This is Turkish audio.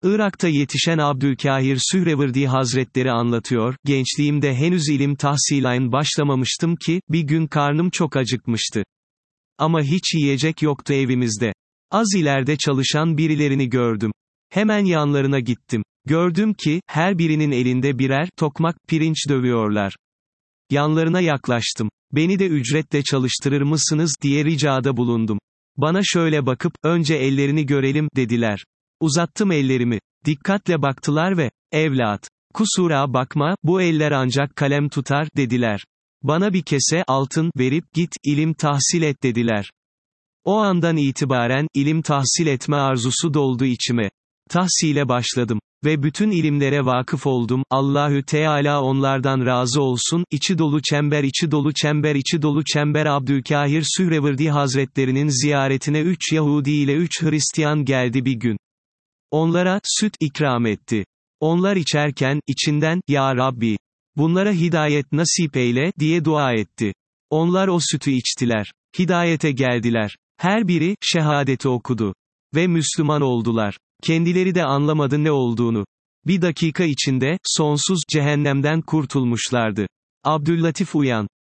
Irak'ta yetişen Abdülkahir Sühreverdi Hazretleri anlatıyor, gençliğimde henüz ilim tahsiline başlamamıştım ki, bir gün karnım çok acıkmıştı. Ama hiç yiyecek yoktu evimizde. Az ileride çalışan birilerini gördüm. Hemen yanlarına gittim. Gördüm ki, her birinin elinde birer tokmak pirinç dövüyorlar. Yanlarına yaklaştım. Beni de ücretle çalıştırır mısınız diye ricada bulundum. Bana şöyle bakıp, önce ellerini görelim, dediler. Uzattım ellerimi. Dikkatle baktılar ve, evlat, kusura bakma, bu eller ancak kalem tutar, dediler. Bana bir kese altın verip, git, ilim tahsil et, dediler. O andan itibaren, ilim tahsil etme arzusu doldu içime. Tahsile başladım. Ve bütün ilimlere vakıf oldum, Allahü Teala onlardan razı olsun, içi dolu çember içi dolu çember içi dolu çember. Abdülkahir Sühreverdi Hazretlerinin ziyaretine 3 Yahudi ile 3 Hristiyan geldi bir gün. Onlara, süt ikram etti. Onlar içerken, içinden, Ya Rabbi, bunlara hidayet nasip eyle, diye dua etti. Onlar o sütü içtiler. Hidayete geldiler. Her biri, şehadeti okudu. Ve Müslüman oldular. Kendileri de anlamadı ne olduğunu. Bir dakika içinde, sonsuz cehennemden kurtulmuşlardı. Abdüllatif Uyan